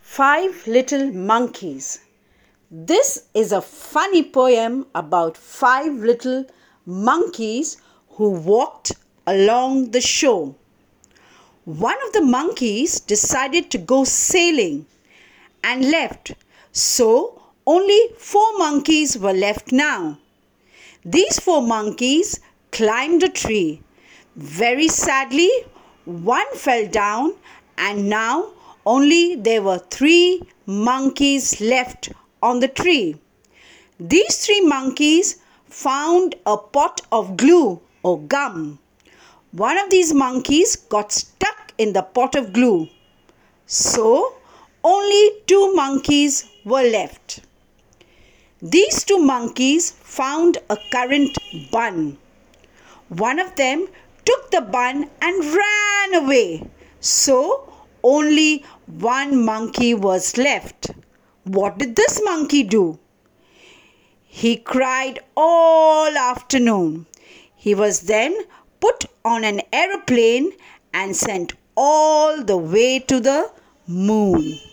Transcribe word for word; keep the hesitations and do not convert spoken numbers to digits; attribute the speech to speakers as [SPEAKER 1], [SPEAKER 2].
[SPEAKER 1] Five Little Monkeys. This is a funny poem about five little monkeys who walked along the shore. One of the monkeys decided to go sailing and left, so only four monkeys were left now. These four monkeys climbed a tree. Very sadly, one fell down, and now only there were three monkeys left on the tree. These three monkeys found a pot of glue or gum. One of these monkeys got stuck in the pot of glue. So, only two monkeys were left. These two monkeys found a currant bun. One of them took the bun and ran away. So, only one monkey was left. What did this monkey do? He cried all afternoon. He was then put on an aeroplane and sent all the way to the moon.